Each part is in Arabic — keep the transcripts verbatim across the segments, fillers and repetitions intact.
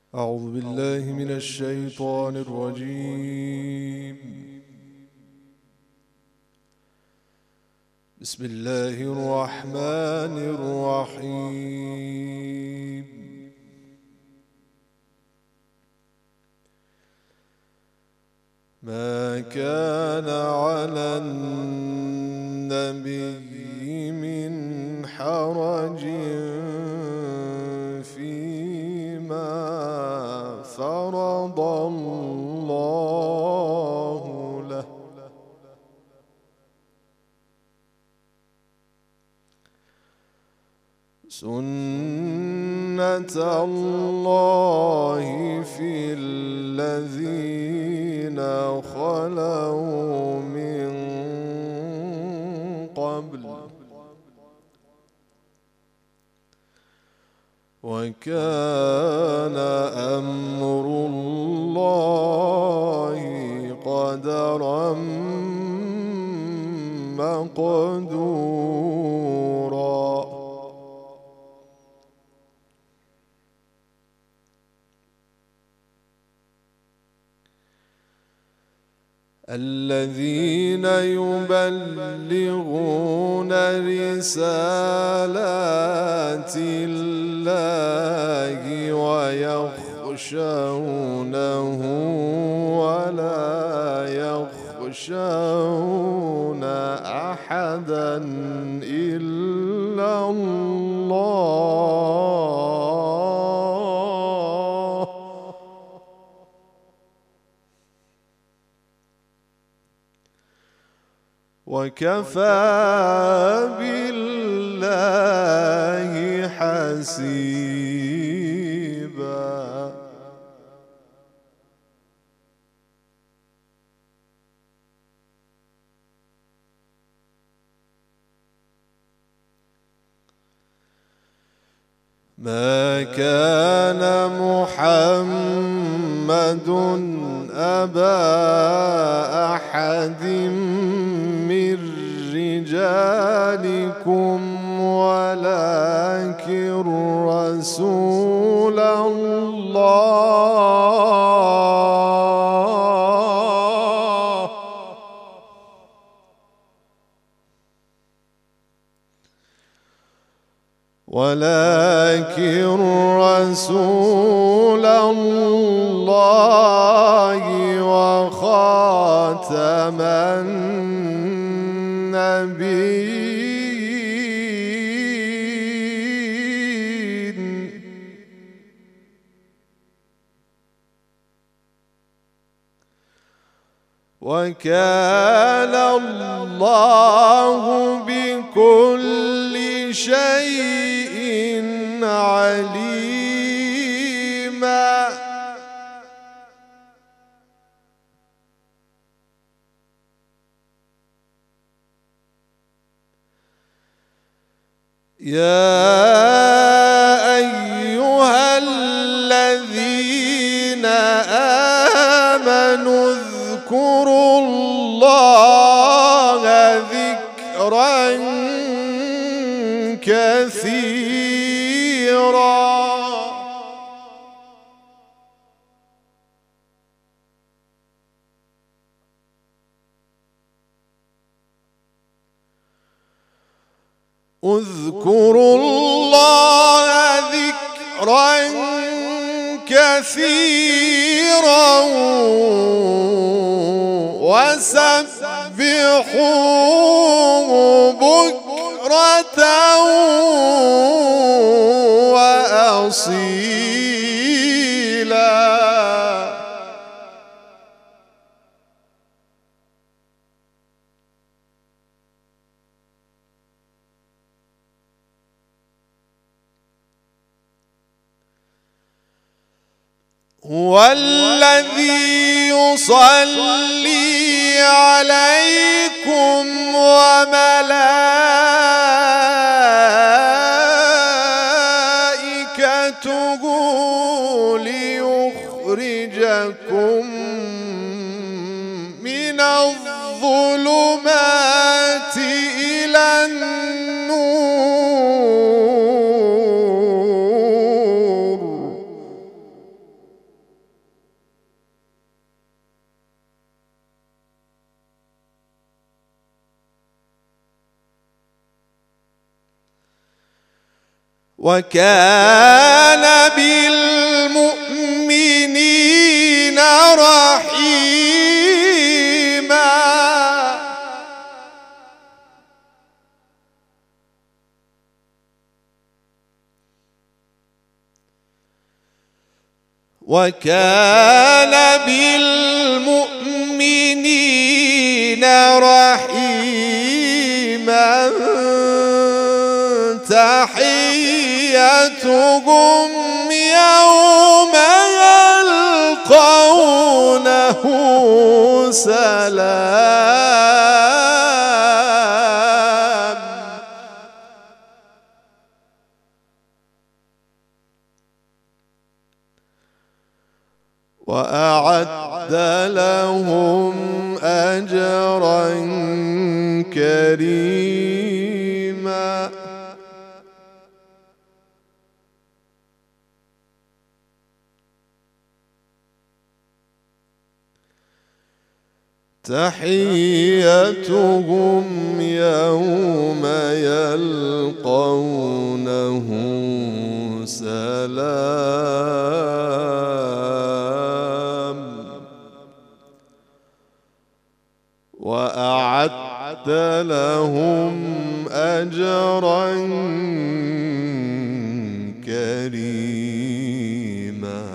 أعوذ بالله من الشيطان الرجيم. بسم الله الرحمن الرحيم. ما كان على النبي من حرج فيما فرض الله له، سنة الله في الذين خلوا من قبل، وكان أمر الله قدرا مقدورا. الذين يبلغون رسالات الله ويخشونه ولا يخشون أحدا إلا الله، وكفى بالله حسيبا. ما كان محمد أبا أحد من رجالكم ولكن رسول الله ولكن رسول الله وخاتم النبيين، وكان الله بكل شيء عليما. يا أيها الذين آمنوا اذكروا الله ذكرا كثيرا. اذكروا الله ذكرا كثيرا وسبحوه بكرة وأصيلا. هو الذي يصلي عليكم وملائكته ليخرجكم من الظلمات إلى النور، وكان بالمؤمنين رحيما. وكان بالمؤمنين رحيما. تحيتهم يوم يلقونه سلام. وأعد لهم أجرا كريما. تحيتهم يوم يلقونه سلام. وأعد لهم أجرا كريما.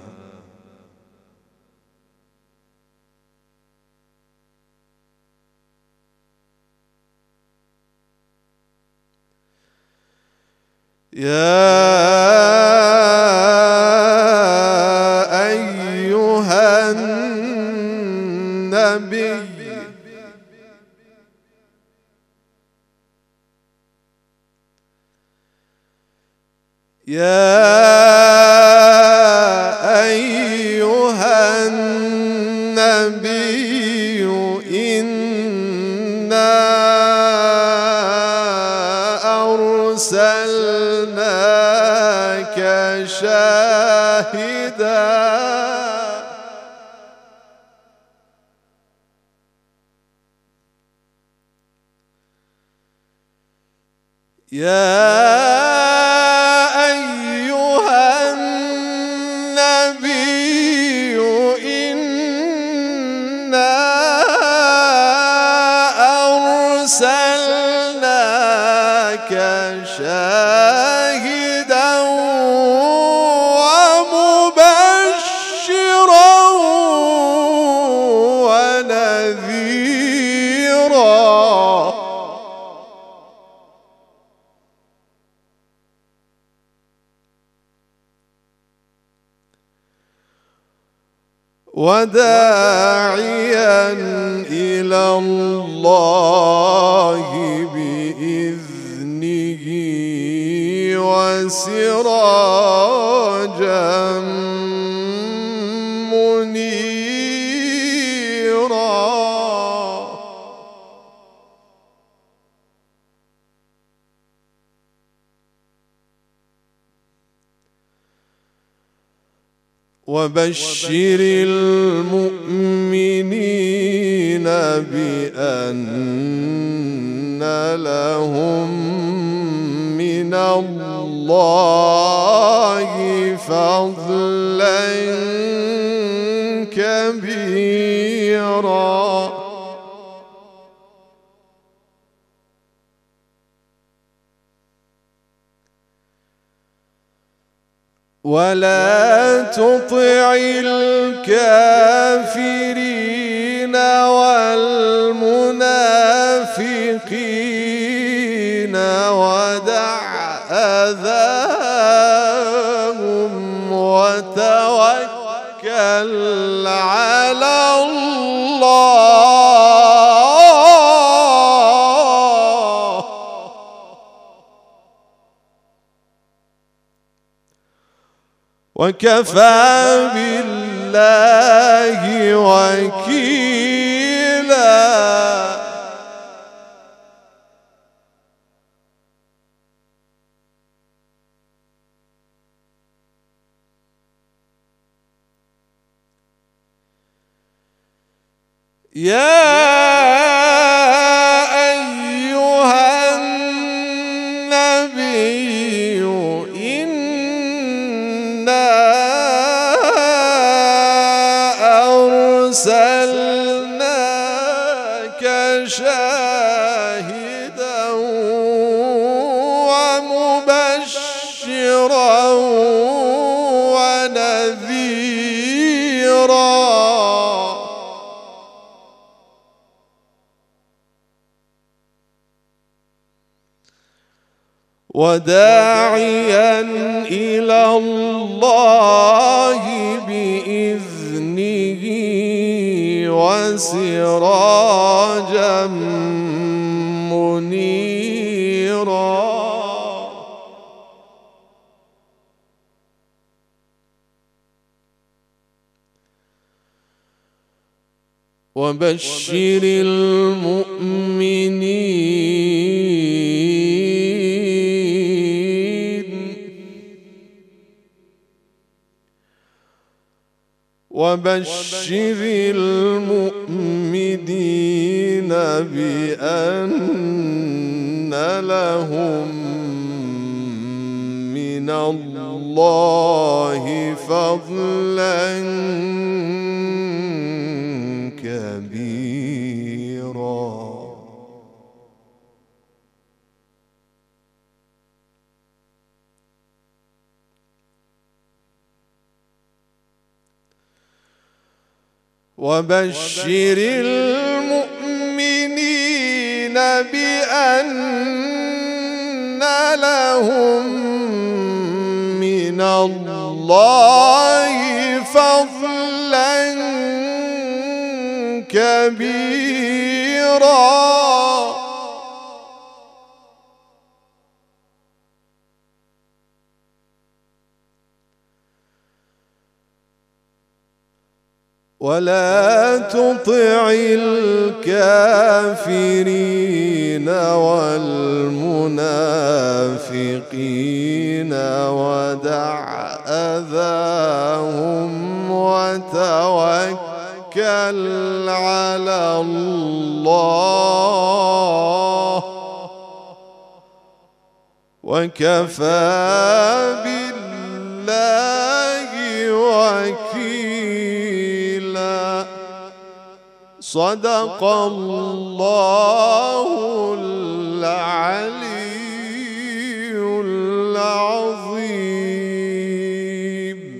يا أيها النبي يا أيها النبي إنا أرسلناك شاهدا يا أيها النبي إنا أرسلناك شاهدا ومبشرا ونذيرا. وداعيا إلى الله بإذنه وسراجا منيرا. وبشر المؤمنين بأن لهم من الله فضلا كبيرا. ولا تطع الكافرين والمنافقين ودع أذاهم وتوكل على الله وكفى بالله وكيلا. يا أيها النبي أرسلناك شاهدا ومبشرا ونذيرا وداعيا إلى الله بإذنه وسراجا منيرا وبشر المؤمنين وبشر المؤمنين بأن لهم من الله فضلا كبيرا. وبشر المؤمنين بأن لهم من الله فضلا كبيرا. ولا تطع الكافرين والمنافقين ودع أذاهم وتوكل على الله وكفى بالله وكيلا. صدق الله العلي العظيم.